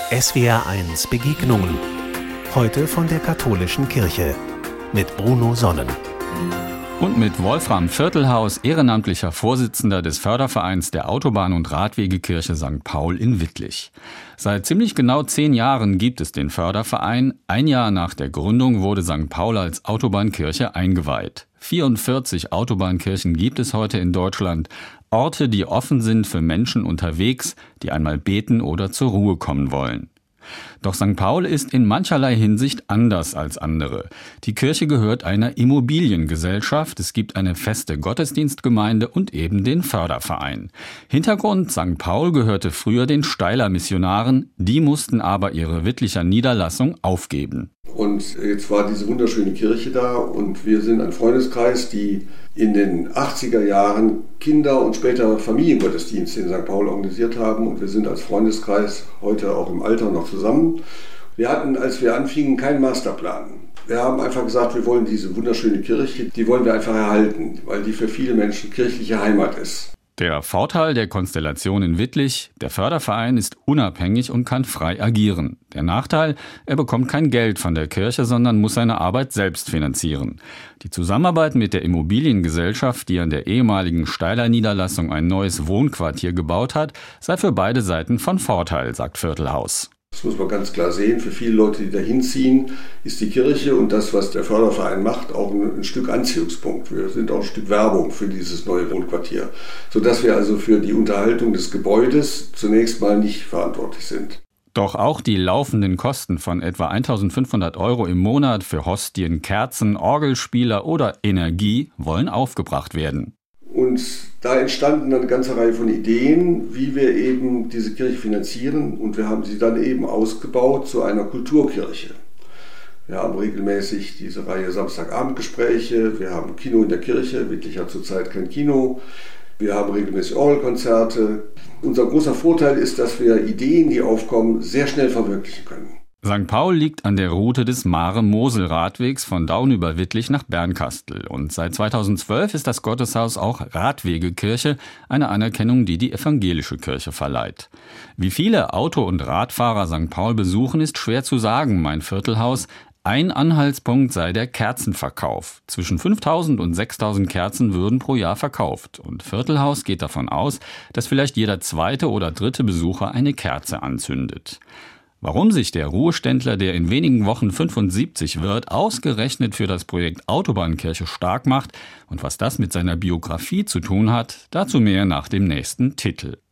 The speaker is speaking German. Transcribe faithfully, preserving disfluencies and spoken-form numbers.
S W R eins Begegnungen. Heute von der katholischen Kirche. Mit Bruno Sonnen. Und mit Wolfram Viertelhaus, ehrenamtlicher Vorsitzender des Fördervereins der Autobahn- und Radwegekirche Sankt Paul in Wittlich. Seit ziemlich genau zehn Jahren gibt es den Förderverein. Ein Jahr nach der Gründung wurde Sankt Paul als Autobahnkirche eingeweiht. vierundvierzig Autobahnkirchen gibt es heute in Deutschland. Orte, die offen sind für Menschen unterwegs, die einmal beten oder zur Ruhe kommen wollen. Doch Sankt Paul ist in mancherlei Hinsicht anders als andere. Die Kirche gehört einer Immobiliengesellschaft, es gibt eine feste Gottesdienstgemeinde und eben den Förderverein. Hintergrund: Sankt Paul gehörte früher den Steyler Missionaren, die mussten aber ihre Wittlicher Niederlassung aufgeben. Und jetzt war diese wunderschöne Kirche da und wir sind ein Freundeskreis, die in den achtziger Jahren Kinder- und später Familiengottesdienste in Sankt Paul organisiert haben. Und wir sind als Freundeskreis heute auch im Alter noch zusammen. Wir hatten, als wir anfingen, keinen Masterplan. Wir haben einfach gesagt, wir wollen diese wunderschöne Kirche, die wollen wir einfach erhalten, weil die für viele Menschen kirchliche Heimat ist. Der Vorteil der Konstellation in Wittlich: der Förderverein ist unabhängig und kann frei agieren. Der Nachteil: er bekommt kein Geld von der Kirche, sondern muss seine Arbeit selbst finanzieren. Die Zusammenarbeit mit der Immobiliengesellschaft, die an der ehemaligen Steyler Niederlassung ein neues Wohnquartier gebaut hat, sei für beide Seiten von Vorteil, sagt Viertelhaus. Das muss man ganz klar sehen. Für viele Leute, die da hinziehen, ist die Kirche und das, was der Förderverein macht, auch ein, ein Stück Anziehungspunkt. Wir sind auch ein Stück Werbung für dieses neue Wohnquartier, sodass wir also für die Unterhaltung des Gebäudes zunächst mal nicht verantwortlich sind. Doch auch die laufenden Kosten von etwa eintausendfünfhundert Euro im Monat für Hostien, Kerzen, Orgelspieler oder Energie wollen aufgebracht werden. Und da entstanden eine ganze Reihe von Ideen, wie wir eben diese Kirche finanzieren. Und wir haben sie dann eben ausgebaut zu einer Kulturkirche. Wir haben regelmäßig diese Reihe Samstagabendgespräche. Wir haben Kino in der Kirche. Wittlich hat zurzeit kein Kino. Wir haben regelmäßig Orgelkonzerte. Unser großer Vorteil ist, dass wir Ideen, die aufkommen, sehr schnell verwirklichen können. Sankt Paul liegt an der Route des Mare-Mosel-Radwegs von Daun über Wittlich nach Bernkastel. Und seit zweitausendzwölf ist das Gotteshaus auch Radwegekirche, eine Anerkennung, die die evangelische Kirche verleiht. Wie viele Auto- und Radfahrer Sankt Paul besuchen, ist schwer zu sagen, meint Viertelhaus. Ein Anhaltspunkt sei der Kerzenverkauf. Zwischen fünftausend und sechstausend Kerzen würden pro Jahr verkauft. Und Viertelhaus geht davon aus, dass vielleicht jeder zweite oder dritte Besucher eine Kerze anzündet. Warum sich der Ruheständler, der in wenigen Wochen fünfundsiebzig wird, ausgerechnet für das Projekt Autobahnkirche stark macht und was das mit seiner Biografie zu tun hat, dazu mehr nach dem nächsten Titel.